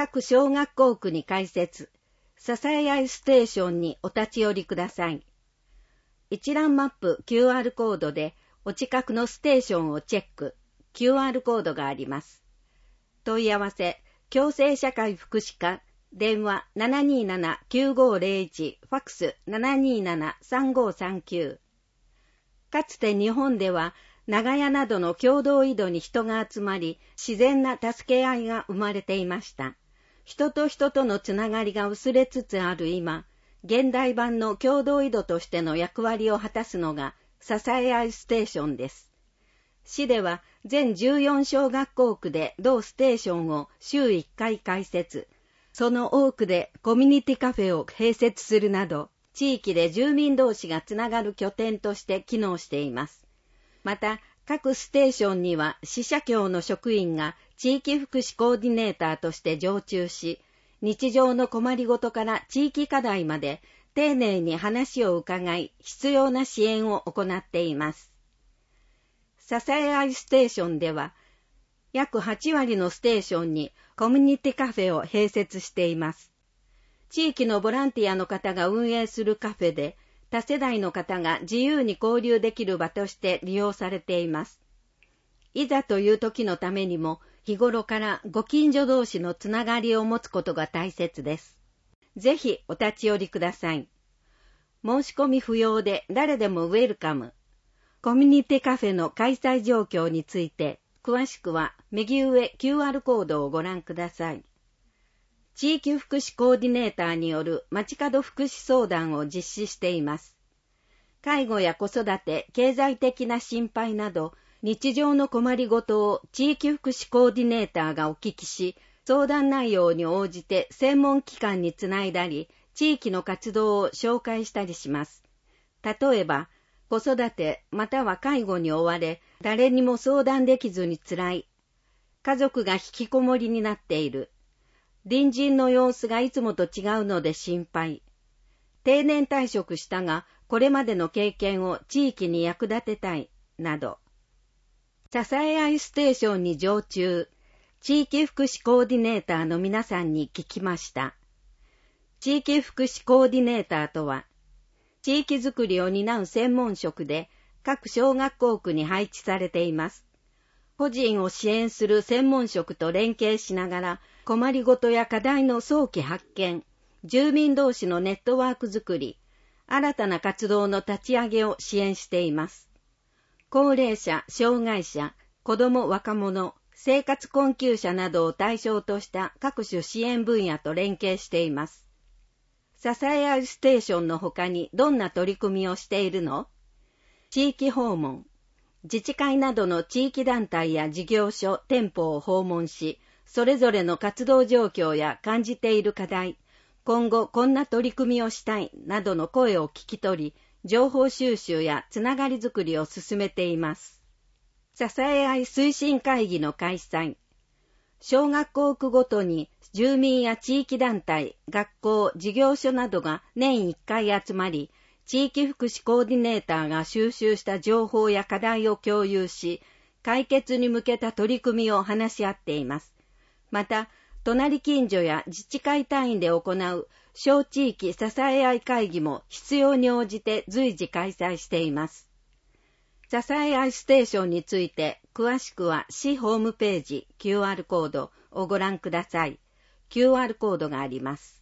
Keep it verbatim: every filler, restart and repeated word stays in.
各小学校区に開設、支え合いステーションにお立ち寄りください。一覧マップ キューアール コードでお近くのステーションをチェック、キューアール コードがあります。問い合わせ、共生社会福祉課、電話 ななにーなな きゅうごーぜろいち、ファックス ななにーなな さんごーさんきゅう。かつて日本では長屋などの共同井戸に人が集まり、自然な助け合いが生まれていました。人と人とのつながりが薄れつつある今、現代版の共同井戸としての役割を果たすのが支え合いステーションです。市では全じゅうよん小学校区で同ステーションを週いっかい開設、その多くでコミュニティカフェを併設するなど、地域で住民同士がつながる拠点として機能しています。また、各ステーションには支社協の職員が地域福祉コーディネーターとして常駐し、日常の困りごとから地域課題まで丁寧に話を伺い、必要な支援を行っています。支え合いステーションでは、約はちわりのステーションにコミュニティカフェを併設しています。地域のボランティアの方が運営するカフェで、多世代の方が自由に交流できる場として利用されています。いざという時のためにも、日頃からご近所同士のつながりを持つことが大切です。ぜひお立ち寄りください。申し込み不要で誰でもウェルカム。コミュニティカフェの開催状況について、詳しくは右上 キューアール コードをご覧ください。地域福祉コーディネーターによる街角福祉相談を実施しています。介護や子育て、経済的な心配など、日常の困りごとを地域福祉コーディネーターがお聞きし、相談内容に応じて専門機関につないだり、地域の活動を紹介したりします。例えば、子育てまたは介護に追われ、誰にも相談できずに辛い。家族が引きこもりになっている。隣人の様子がいつもと違うので心配。定年退職したが、これまでの経験を地域に役立てたい、など。支え合いステーションに常駐、地域福祉コーディネーターの皆さんに聞きました。地域福祉コーディネーターとは、地域づくりを担う専門職で、各小学校区に配置されています。個人を支援する専門職と連携しながら、困りごとや課題の早期発見、住民同士のネットワークづくり、新たな活動の立ち上げを支援しています。高齢者、障害者、子ども・若者、生活困窮者などを対象とした各種支援分野と連携しています。支え合いステーションの他にどんな取り組みをしているの？地域訪問。自治会などの地域団体や事業所、店舗を訪問し、それぞれの活動状況や感じている課題、今後こんな取り組みをしたいなどの声を聞き取り、情報収集やつながりづくりを進めています。支え合い推進会議の開催。小学校区ごとに住民や地域団体、学校、事業所などが年いっかい集まり、地域福祉コーディネーターが収集した情報や課題を共有し、解決に向けた取り組みを話し合っています。また、隣近所や自治会単位で行う小地域支え合い会議も必要に応じて随時開催しています。支え合いステーションについて詳しくは市ホームページ キューアール コードをご覧ください。キューアール コードがあります。